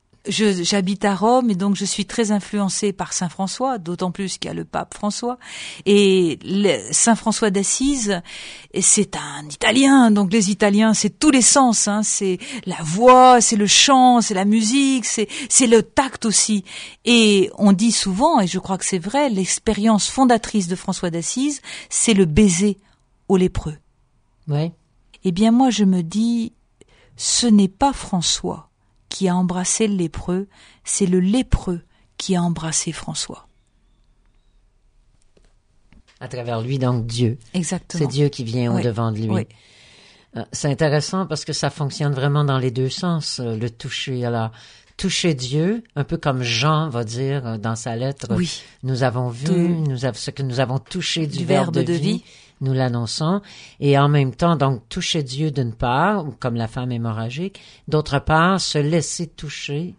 Je, j'habite à Rome et donc je suis très influencée par Saint François, d'autant plus qu'il y a le pape François. Et le, Saint François d'Assise, c'est un Italien, donc les Italiens, c'est tous les sens, hein, c'est la voix, c'est le chant, c'est la musique, c'est, c'est le tact aussi. Et on dit souvent, et je crois que c'est vrai, l'expérience fondatrice de François d'Assise, c'est le baiser aux lépreux. Oui. Eh bien moi je me dis, ce n'est pas François qui a embrassé le lépreux, c'est le lépreux qui a embrassé François. À travers lui, donc, Dieu. Exactement. C'est Dieu qui vient oui. au-devant de lui. Oui. C'est intéressant parce que ça fonctionne vraiment dans les deux sens, le toucher. Alors, toucher Dieu, un peu comme Jean va dire dans sa lettre, oui. nous avons vu, de... nous avons, ce que nous avons touché du, du verbe, verbe de, de vie, vie. Nous l'annonçons, et en même temps, donc, toucher Dieu d'une part, comme la femme hémorragique, d'autre part, se laisser toucher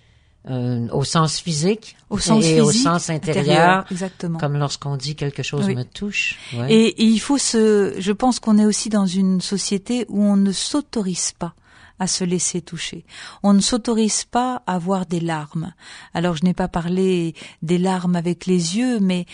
euh, au sens physique au sens et physique, au sens intérieur, intérieur exactement. Comme lorsqu'on dit quelque chose oui. me touche. Ouais. Et, et il faut se, je pense qu'on est aussi dans une société où on ne s'autorise pas à se laisser toucher. On ne s'autorise pas à avoir des larmes. Alors, je n'ai pas parlé des larmes avec les yeux, mais,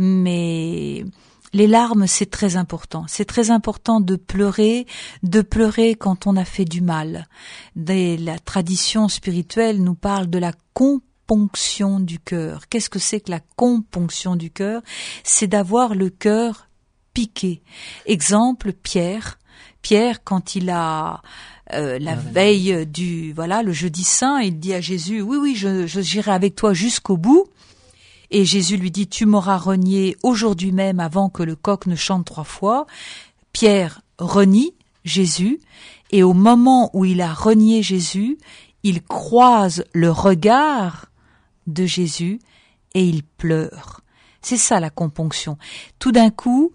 mais, les larmes, c'est très important. C'est très important de pleurer, de pleurer quand on a fait du mal. Des, la tradition spirituelle nous parle de la componction du cœur. Qu'est-ce que c'est que la componction du cœur? C'est d'avoir le cœur piqué. Exemple, Pierre. Pierre, quand il a euh, la ah, veille du voilà le jeudi saint, il dit à Jésus, oui, oui, je, je j'irai avec toi jusqu'au bout. Et Jésus lui dit, tu m'auras renié aujourd'hui même avant que le coq ne chante trois fois. Pierre renie Jésus, et au moment où il a renié Jésus, il croise le regard de Jésus et il pleure. C'est ça la componction. Tout d'un coup,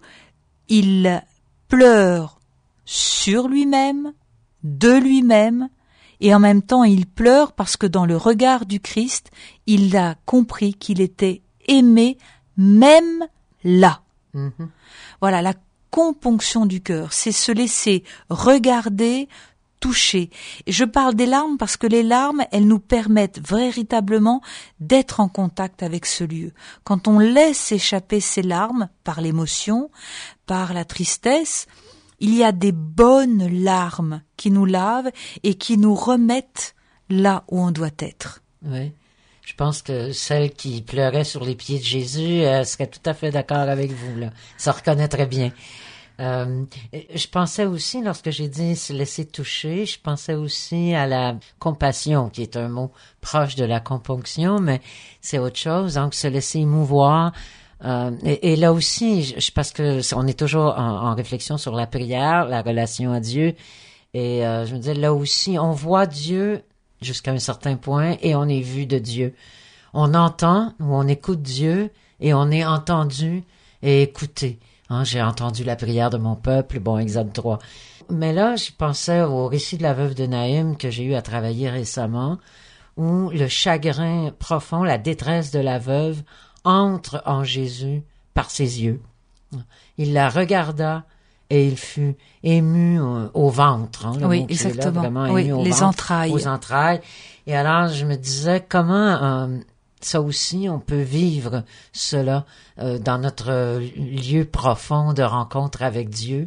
il pleure sur lui-même, de lui-même, et en même temps il pleure parce que dans le regard du Christ, il a compris qu'il était aimé même là. Mm-hmm. Voilà, la componction du cœur, c'est se laisser regarder, toucher. Et je parle des larmes parce que les larmes, elles nous permettent véritablement d'être en contact avec ce lieu. Quand on laisse échapper ces larmes par l'émotion, par la tristesse, il y a des bonnes larmes qui nous lavent et qui nous remettent là où on doit être. Oui. Je pense que celle qui pleurait sur les pieds de Jésus euh, serait tout à fait d'accord avec vous, là. Ça reconnaît très bien. Euh, je pensais aussi, lorsque j'ai dit se laisser toucher, je pensais aussi à la compassion, qui est un mot proche de la componction, mais c'est autre chose. Donc, se laisser émouvoir. Euh, et, et là aussi, je, parce que on est toujours en, en réflexion sur la prière, la relation à Dieu, et euh, je me disais, là aussi, on voit Dieu jusqu'à un certain point et on est vu de Dieu. On entend ou on écoute Dieu et on est entendu et écouté. Hein, j'ai entendu la prière de mon peuple, bon, Exode trois. Mais là, je pensais au récit de la veuve de Naïm que j'ai eu à travailler récemment, où le chagrin profond, la détresse de la veuve entre en Jésus par ses yeux. Il la regarda et il fut ému au, au ventre. Hein, le oui, mot qui exactement. est là, vraiment oui, ému au les ventre, entrailles. Aux entrailles. Et alors, je me disais, comment euh, ça aussi, on peut vivre cela euh, dans notre lieu profond de rencontre avec Dieu.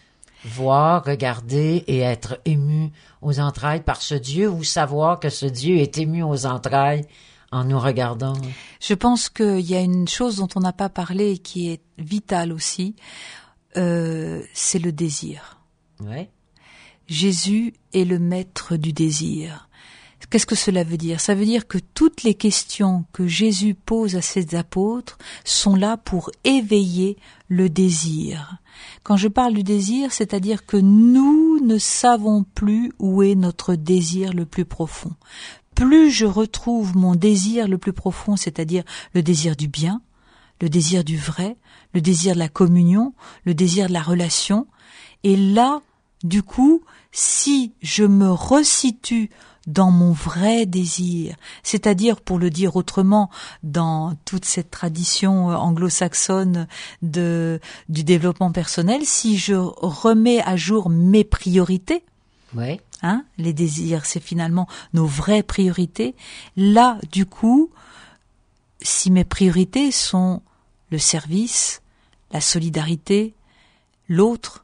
Voir, regarder et être ému aux entrailles par ce Dieu, ou savoir que ce Dieu est ému aux entrailles en nous regardant. Je pense qu'il y a une chose dont on n'a pas parlé et qui est vitale aussi, euh, c'est le désir. Ouais. Jésus est le maître du désir. Qu'est-ce que cela veut dire? Ça veut dire que toutes les questions que Jésus pose à ses apôtres sont là pour éveiller le désir. Quand je parle du désir, c'est-à-dire que nous ne savons plus où est notre désir le plus profond. Plus je retrouve mon désir le plus profond, c'est-à-dire le désir du bien, le désir du vrai, le désir de la communion, le désir de la relation, et là, du coup, si je me resitue dans mon vrai désir, c'est-à-dire, pour le dire autrement, dans toute cette tradition anglo-saxonne de, du développement personnel, si je remets à jour mes priorités, ouais. hein, les désirs, c'est finalement nos vraies priorités, là, du coup, si mes priorités sont le service, la solidarité, l'autre,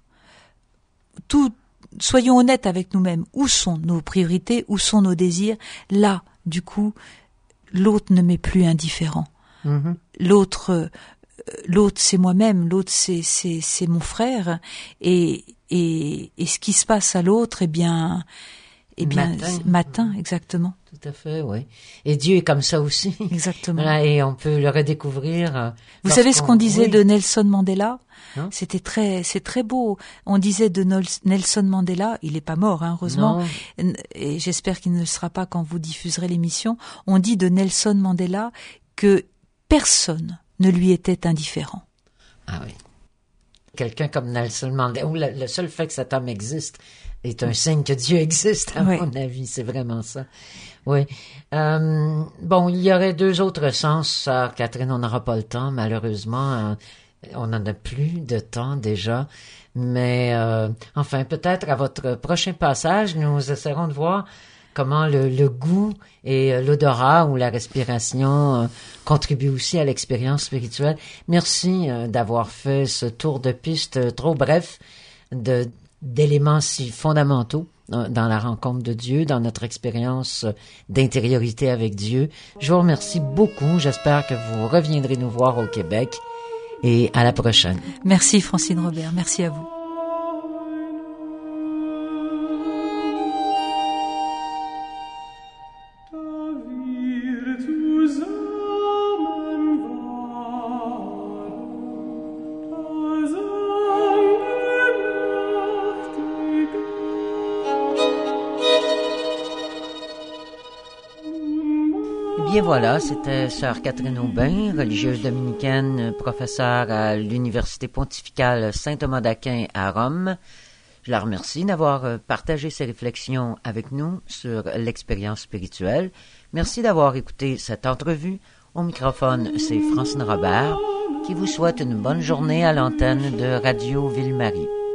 tout, soyons honnêtes avec nous-mêmes. Où sont nos priorités? Où sont nos désirs? Là, du coup, l'autre ne m'est plus indifférent. Mm-hmm. L'autre, euh, l'autre, c'est moi-même. L'autre, c'est, c'est, c'est mon frère. Et, et, et ce qui se passe à l'autre, eh bien, eh bien, matin. matin, exactement. Tout à fait, oui. Et Dieu est comme ça aussi. Exactement. Voilà, et on peut le redécouvrir. Vous savez ce qu'on disait oui. de Nelson Mandela? Hein? C'était très, c'est très beau. On disait de Nelson Mandela, il est pas mort, hein, heureusement, non. Et j'espère qu'il ne le sera pas quand vous diffuserez l'émission. On dit de Nelson Mandela que personne ne lui était indifférent. Ah oui. Quelqu'un comme Nelson Mandela, ou le, le seul fait que cet homme existe est un signe que Dieu existe, à oui. mon avis, c'est vraiment ça. Oui. Euh, bon, il y aurait deux autres sens, sœur Catherine, on n'aura pas le temps, malheureusement. Euh, on n'en a plus de temps déjà. Mais euh, enfin, peut-être à votre prochain passage, nous essaierons de voir comment le, le goût et l'odorat ou la respiration euh, contribuent aussi à l'expérience spirituelle. Merci euh, d'avoir fait ce tour de piste euh, trop bref de d'éléments si fondamentaux dans la rencontre de Dieu, dans notre expérience d'intériorité avec Dieu. Je vous remercie beaucoup. J'espère que vous reviendrez nous voir au Québec et à la prochaine. Merci Francine Robert. Merci à vous. Et voilà, c'était sœur Catherine Aubin, religieuse dominicaine, professeure à l'Université pontificale Saint-Thomas d'Aquin à Rome. Je la remercie d'avoir partagé ses réflexions avec nous sur l'expérience spirituelle. Merci d'avoir écouté cette entrevue. Au microphone, c'est Francine Robert qui vous souhaite une bonne journée à l'antenne de Radio Ville-Marie.